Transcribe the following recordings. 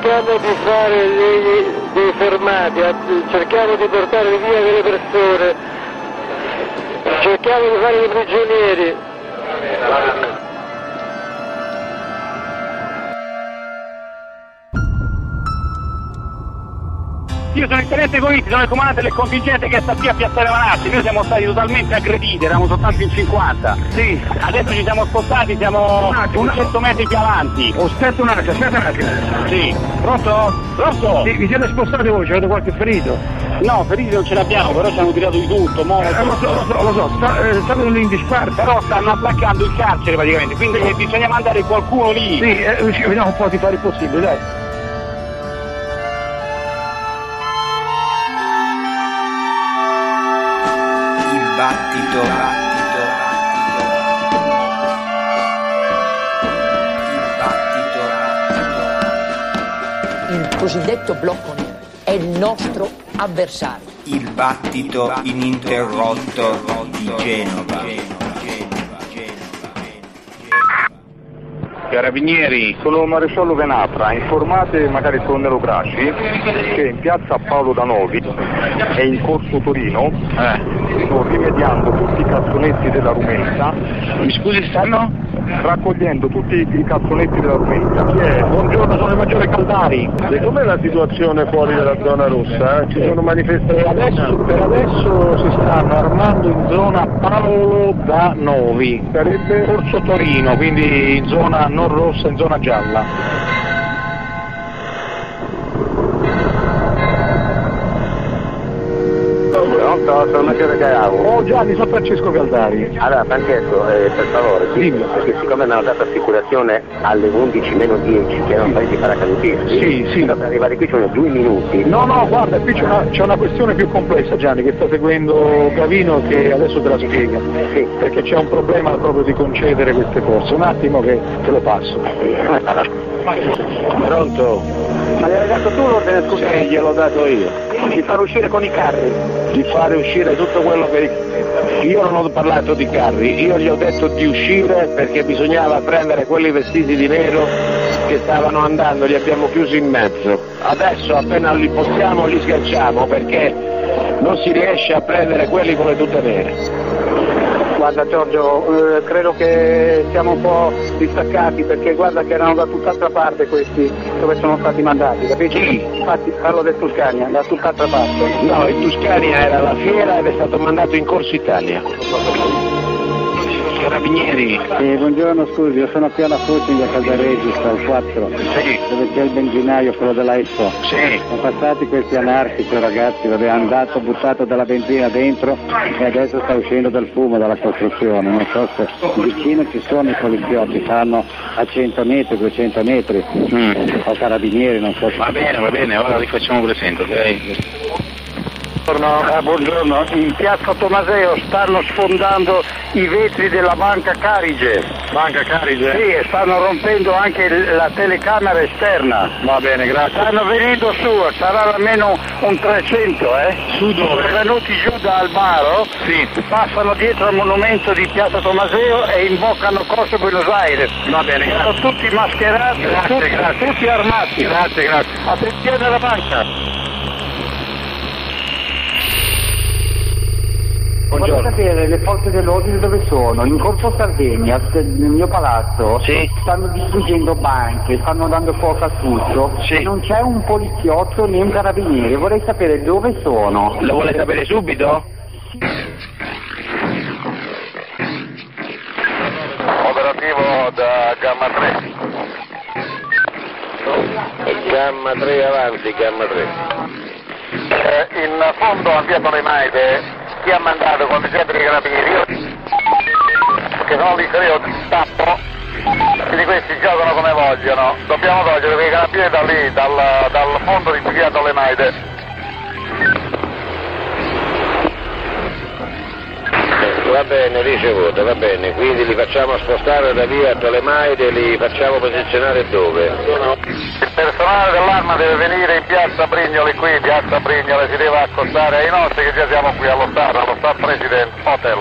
cerchiamo di fare dei fermati, cerchiamo di portare via delle persone, cerchiamo di fare dei prigionieri. Io sono il tenente Covitti, sono il comandante del contingente che sta qui a Piazza Manassi. Noi siamo stati totalmente aggrediti, eravamo soltanto in 50. Sì. Adesso ci siamo spostati, siamo 100 metri più avanti. Aspetta un attimo. Sì. Pronto? Pronto? Sì, vi siete spostati voi, c'avete qualche ferito? No, feriti non ce l'abbiamo, però ci hanno tirato di tutto, Lo so, state lì in disparte. Però stanno attaccando il carcere praticamente, quindi bisogna mandare qualcuno lì. Sì, vediamo un po' di fare il possibile, dai. Il cosiddetto blocco nero è il nostro avversario. Il battito ininterrotto di Genova. Carabinieri, sono Maresciallo Venatra, informate magari il colonnello Grasci che in piazza Paolo Danovi e in corso Torino sto rimediando tutti i cassonetti della Rumenza. Mi scusi, stanno? Raccogliendo tutti i cassonetti della Rumenza. Buongiorno, sono il maggiore Caldari. E com'è la situazione fuori dalla zona rossa? Ci sono manifestazioni? Per adesso si stanno armando in zona Paolo Danovi, Sarebbe corso Torino, quindi in zona non rossa, in zona gialla. Sono maggiore Gaiavo. Oh Gianni, sono Francesco Caldari. Allora Francesco, per favore, sì, perché siccome mi hanno dato assicurazione alle 11 meno 10 che erano paesi paracadutisti, sì. per arrivare qui ci sono 2 minuti. No, guarda, qui c'è una questione più complessa, Gianni, che sta seguendo Gavino, che adesso te la spiega. Sì. Perché c'è un problema proprio di concedere queste forze. Un attimo che te lo passo. Pronto? Ma l'hai dato tu l'ordine, scusa? Sì, gliel'ho dato io. Di far uscire con i carri. Di fare uscire tutto quello che... Io non ho parlato di carri, io gli ho detto di uscire perché bisognava prendere quelli vestiti di nero che stavano andando, li abbiamo chiusi in mezzo. Adesso appena li possiamo li schiacciamo perché non si riesce a prendere quelli con le tute nere. Guarda Giorgio, credo che siamo un po' distaccati perché guarda che erano da tutt'altra parte questi dove sono stati mandati, capisci? Sì. Infatti parlo del Tuscania, da tutt'altra parte. No, in Tuscania era la fiera ed è stato mandato in Corso Italia. Carabinieri. Buongiorno, scusi, io sono qui alla Fucing a Caldaregista, al 4, dove c'è il benzinaio, quello della Expo. Sì. Sono passati questi anarchici ragazzi, hanno buttato della benzina dentro e adesso sta uscendo del fumo dalla costruzione. Non so se vicino ci sono i poliziotti, stanno a 100 metri, 200 metri, o carabinieri, non so. Va bene, ora li facciamo presente, ok? Buongiorno, in piazza Tomaseo stanno sfondando i vetri della Banca Carige. Banca Carige? Sì, e stanno rompendo anche la telecamera esterna. Va bene, grazie. Stanno venendo su, sarà almeno un 300, Su dove? Sono venuti giù da Albaro, Sì. passano dietro al monumento di piazza Tomaseo e imboccano Corso Buenos Aires. Va bene, Sono grazie. tutti mascherati, Grazie. tutti armati. Grazie. Attenzione alla banca. Vorrei sapere le forze dell'ordine dove sono, in Corso Sardegna, nel mio palazzo, Sì. stanno distruggendo banche, stanno dando fuoco a tutto, Sì. non c'è un poliziotto né un carabiniere, vorrei sapere dove sono. Lo vuole sapere subito? Operativo da Gamma 3. Gamma 3 avanti, Gamma 3. In fondo a Via Tolemaide chi ha mandato con gente dei carabinieri? Io che sono lì, io tappo, quindi questi giocano come vogliono, dobbiamo togliere quei carabinieri da lì, dal fondo di Via Tolemaide. Va bene, ricevuto, va bene, quindi li facciamo spostare da via Tolemaide e li facciamo posizionare dove? Il personale dell'arma deve venire in piazza Brignoli qui, piazza Brignoli, si deve accostare ai nostri che già siamo qui allo Star President Hotel.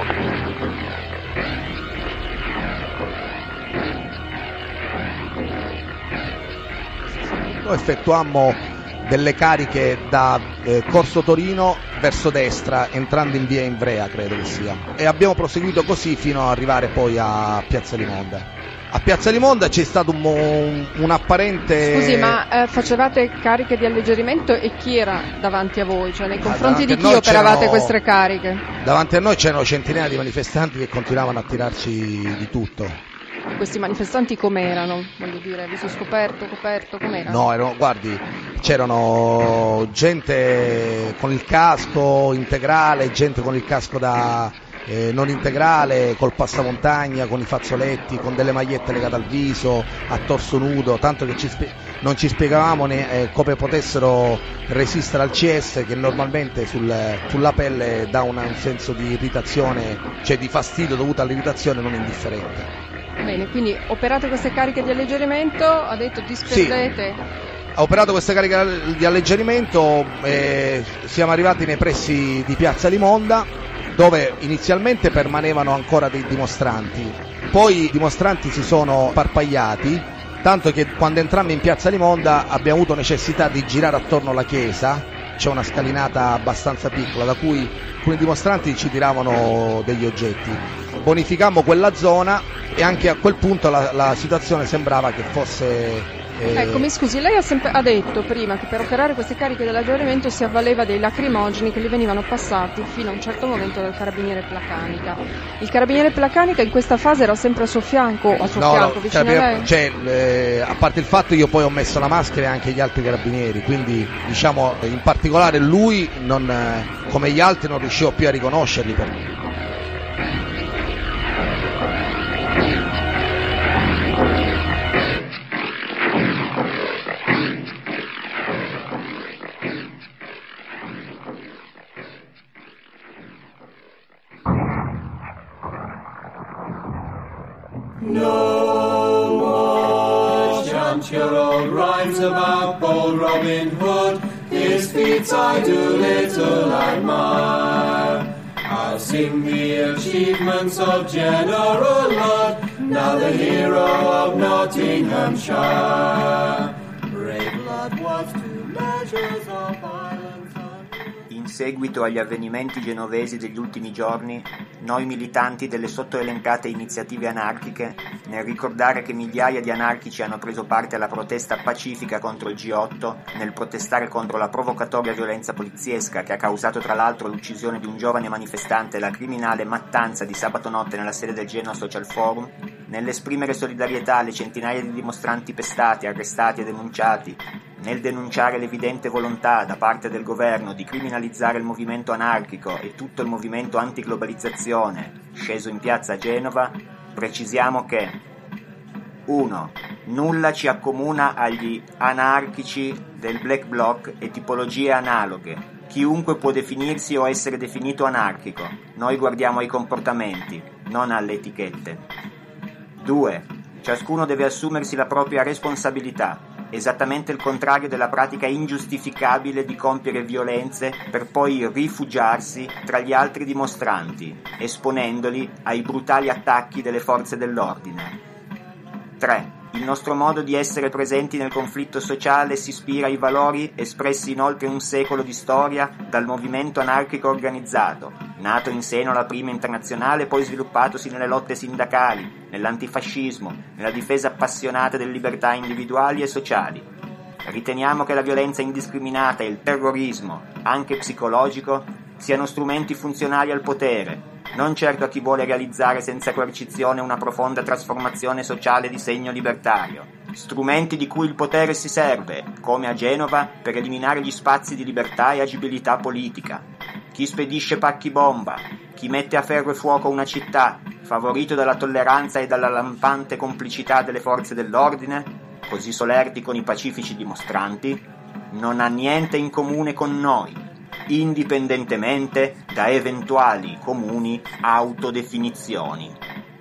Noi effettuammo delle cariche da Corso Torino verso destra, entrando in via Ivrea, credo che sia, e abbiamo proseguito così fino ad arrivare poi a Piazza Limonda. A Piazza Limonda c'è stato un apparente... Scusi, ma facevate cariche di alleggerimento e chi era davanti a voi? Cioè nei confronti di chi operavate queste cariche? Davanti a noi c'erano centinaia di manifestanti che continuavano a tirarci di tutto. Questi manifestanti com'erano? Voglio dire, viso scoperto, coperto, com'erano? No, guardi, c'erano gente con il casco integrale, gente con il casco non integrale, col passamontagna, con i fazzoletti, con delle magliette legate al viso, a torso nudo, tanto che non ci spiegavamo come potessero resistere al CS, che normalmente sulla pelle dà un senso di irritazione, cioè di fastidio dovuto all'irritazione non indifferente. Bene, quindi operate queste cariche di alleggerimento, ha detto disperdete? Sì, ha operato queste cariche di alleggerimento, siamo arrivati nei pressi di Piazza Limonda, dove inizialmente permanevano ancora dei dimostranti, poi i dimostranti si sono sparpagliati, tanto che quando entrammo in Piazza Limonda abbiamo avuto necessità di girare attorno alla chiesa. C'è una scalinata abbastanza piccola da cui alcuni dimostranti ci tiravano degli oggetti. Bonificammo quella zona e anche a quel punto la situazione sembrava che fosse... Ecco, mi scusi, lei ha detto prima che per operare queste cariche dell'alleggerimento si avvaleva dei lacrimogeni che gli venivano passati fino a un certo momento dal carabiniere Placanica. Il carabiniere Placanica in questa fase era sempre a suo fianco, vicino a lei? Cioè, a parte il fatto io poi ho messo la maschera e anche gli altri carabinieri, quindi diciamo in particolare lui come gli altri non riuscivo più a riconoscerli. No more chant your old rhymes about bold Robin Hood. His feats I do little admire. I'll sing the achievements of General Ludd, now the hero of Nottinghamshire. Brave Ludd was 2 measures of violence. In seguito agli avvenimenti genovesi degli ultimi giorni, noi militanti delle sottoelencate iniziative anarchiche, nel ricordare che migliaia di anarchici hanno preso parte alla protesta pacifica contro il G8, nel protestare contro la provocatoria violenza poliziesca che ha causato tra l'altro l'uccisione di un giovane manifestante e la criminale mattanza di sabato notte nella sede del Genoa Social Forum, nell'esprimere solidarietà alle centinaia di dimostranti pestati, arrestati e denunciati, nel denunciare l'evidente volontà da parte del governo di criminalizzare il movimento anarchico e tutto il movimento antiglobalizzazione sceso in piazza a Genova, precisiamo che 1. Nulla ci accomuna agli anarchici del Black Bloc e tipologie analoghe. Chiunque può definirsi o essere definito anarchico. Noi guardiamo ai comportamenti, non alle etichette. 2. Ciascuno deve assumersi la propria responsabilità, esattamente il contrario della pratica ingiustificabile di compiere violenze per poi rifugiarsi tra gli altri dimostranti, esponendoli ai brutali attacchi delle forze dell'ordine. 3. Il nostro modo di essere presenti nel conflitto sociale si ispira ai valori espressi in oltre un secolo di storia dal movimento anarchico organizzato, nato in seno alla prima internazionale e poi sviluppatosi nelle lotte sindacali, nell'antifascismo, nella difesa appassionata delle libertà individuali e sociali. Riteniamo che la violenza indiscriminata e il terrorismo, anche psicologico, siano strumenti funzionali al potere, non certo a chi vuole realizzare senza coercizione una profonda trasformazione sociale di segno libertario. Strumenti di cui il potere si serve, come a Genova, per eliminare gli spazi di libertà e agibilità politica. Chi spedisce pacchi bomba, chi mette a ferro e fuoco una città, favorito dalla tolleranza e dalla lampante complicità delle forze dell'ordine, così solerti con i pacifici dimostranti, non ha niente in comune con noi, indipendentemente da eventuali comuni autodefinizioni.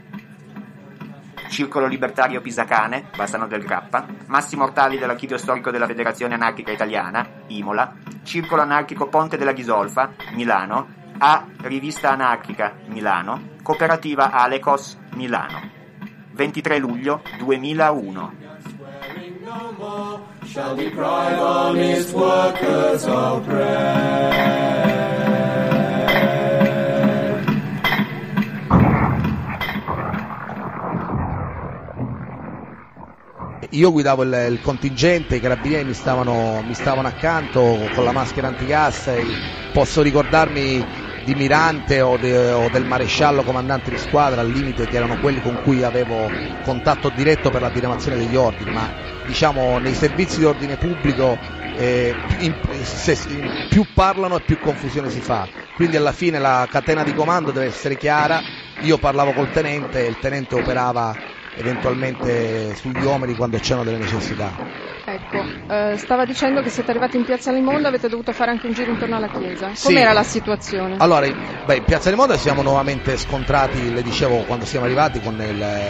Circolo Libertario Pisacane, Bassano del Grappa, Massimo Ortali dell'Archivio Storico della Federazione Anarchica Italiana, Imola, Circolo Anarchico Ponte della Ghisolfa, Milano, A. Rivista Anarchica, Milano, Cooperativa Alecos, Milano. 23 luglio 2001. no more shall deprive honest workers of bread. Io guidavo il contingente, i carabinieri mi stavano accanto con la maschera antigas, posso ricordarmi di Mirante o del maresciallo comandante di squadra al limite, che erano quelli con cui avevo contatto diretto per la diramazione degli ordini, ma diciamo nei servizi di ordine pubblico più parlano e più confusione si fa, quindi alla fine la catena di comando deve essere chiara. Io parlavo col tenente e il tenente operava eventualmente sugli uomini quando c'erano delle necessità. Ecco, stava dicendo che siete arrivati in Piazza Limonda, avete dovuto fare anche un giro intorno alla chiesa. Sì. Com'era la situazione? Allora, in Piazza Limonda siamo nuovamente scontrati, le dicevo, quando siamo arrivati con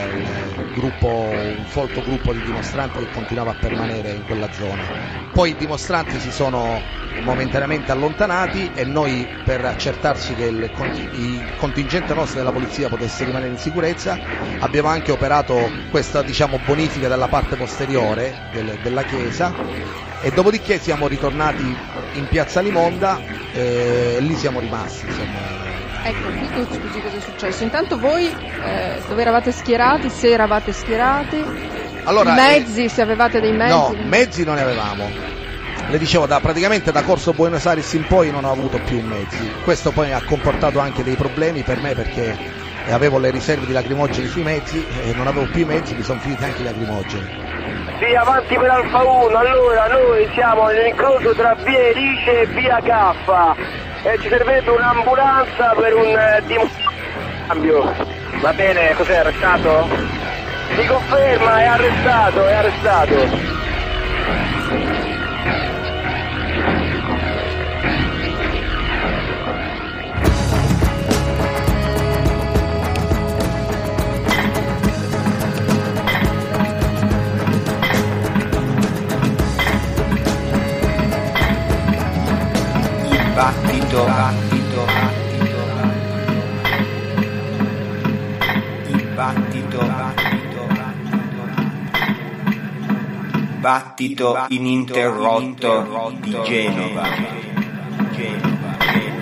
il gruppo, un folto gruppo di dimostranti che continuava a permanere in quella zona. Poi i dimostranti si sono momentaneamente allontanati e noi, per accertarci che il contingente nostro della polizia potesse rimanere in sicurezza, abbiamo anche operato questa bonifica della parte posteriore della chiesa e dopodiché siamo ritornati in Piazza Limonda e lì siamo rimasti, insomma. Ecco, scusi, cosa è successo? Intanto voi dove eravate schierati, se eravate schierati, allora, mezzi, se avevate dei mezzi? No, mezzi non ne avevamo. Le dicevo, praticamente da Corso Buenos Aires in poi non ho avuto più mezzi. Questo poi ha comportato anche dei problemi per me, perché avevo le riserve di lacrimogeni sui mezzi e non avevo più i mezzi, mi sono finiti anche i lacrimogeni. Sì, avanti per Alfa 1, allora noi siamo nell'incrocio tra via Erice e via Caffa e ci serve un'ambulanza per un cambio. Va bene, cos'è, arrestato? Si conferma, è arrestato. Battito ininterrotto di Genova.